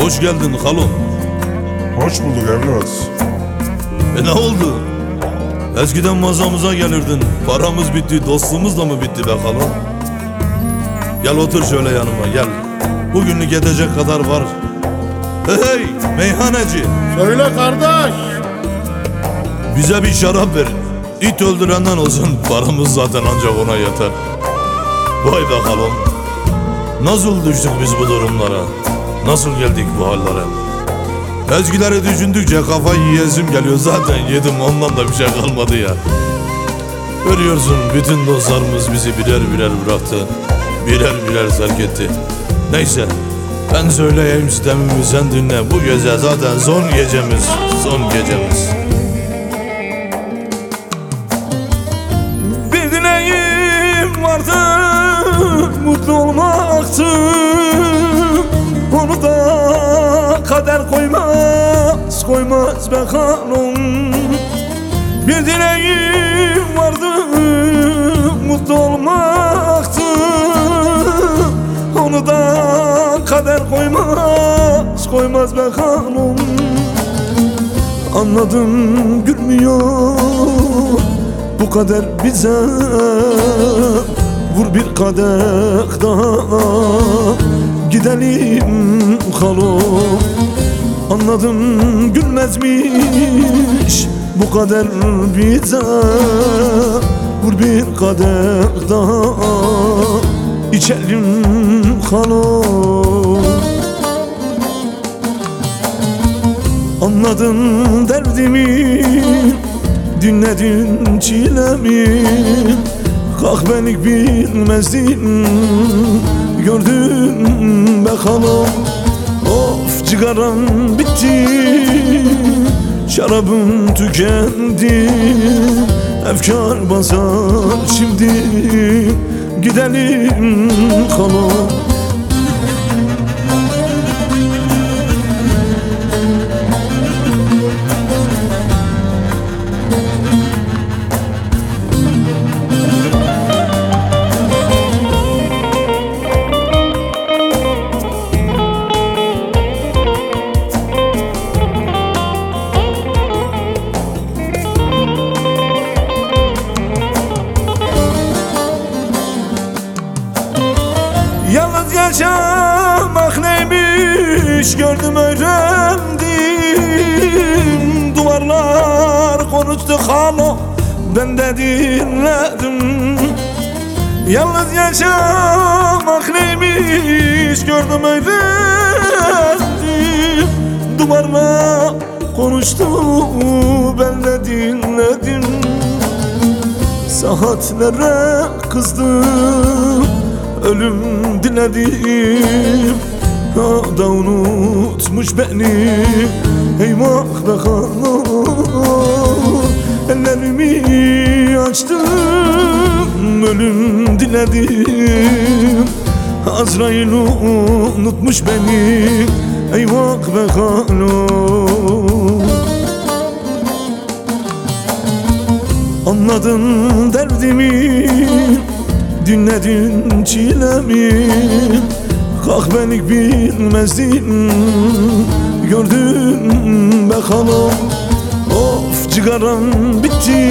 Hoş geldin halon. Hoş bulduk evlat. Ne oldu? Eskiden mazamıza gelirdin. Paramız bitti, dostluğumuz da mı bitti be halon? Gel otur şöyle yanıma gel. Bugünlük yetecek kadar var. Hey meyhaneci, Söyle kardeş. bize bir şarap verin. İt öldürenden olsun, paramız zaten ancak ona yeter. Vay be halon. Nasıl düştük biz bu durumlara? Nasıl geldik bu hallere? Ezgileri düşündükçe kafayı yiyesim geliyor. Zaten yedim, ondan da bir şey kalmadı ya. Görüyorsun, bütün dostlarımız bizi birer birer bıraktı. Birer birer terk etti. Neyse, ben söyleyeyim sistemimi, sen dinle. Bu gece zaten son gecemiz. Son gecemiz. Bir dileğim vardı, mutlu olmaktı. Onu da kader koymaz be hanım. Bir dileğim vardı, mutlu olmaktı. Onu da kader koymaz be hanım. Anladım, gülmüyor bu kader bize. Vur bir kadeh daha, gidelim halom. Anladım, gülmezmiş bu kader bize. Vur bir kadeh daha, içelim halom. Anladın derdimi, dinledin çilemi. Kahvelik bilmezdin, gördüm be halom. Of cigaram bitti, şarabım tükendi. Efkar basar şimdi, gidelim halom. Yalnız yaşamak neymiş gördüm, öğrendim. Duvarlar konuştu halo, ben de dinledim. Yalnız yaşamak neymiş gördüm, öğrendim. Duvarlar konuştu, ben de dinledim. Saatlere kızdım, ölüm diledim. O da unutmuş beni. Eyvah be hanım, ellerimi açtım, ölüm diledim. Azrail unutmuş beni. Eyvah be hanım. Anladın derdimi, dinledin çilemi. Kahvelik bilmezdin, gördüm be hanım. Of cigaram bitti,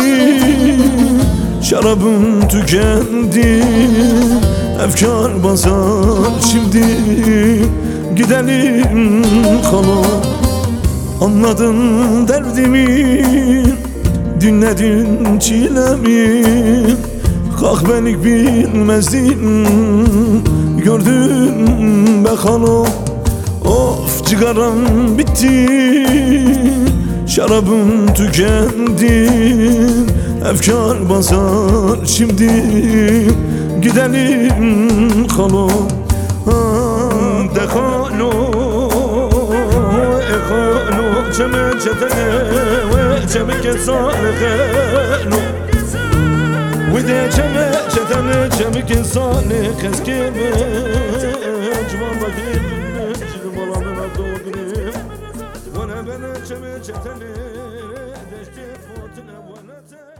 şarabım tükendi. Efkar basar şimdi, gidelim hanım. Anladın derdimi, dinledin çilemi. Kahvelik bilmezdin, gördüm be hanım. Of cigaram bitti, şarabım tükendi. Efkar basar şimdi, gidelim hanım. De hanım, hanım, çeme çetene, çeme kesane hanım. وده چمه چتنه چمه کنسانه خسکمه جوان بگیریم چیز بالا نداریم و نه بنه چمه چتنه دشت فوتنه و نه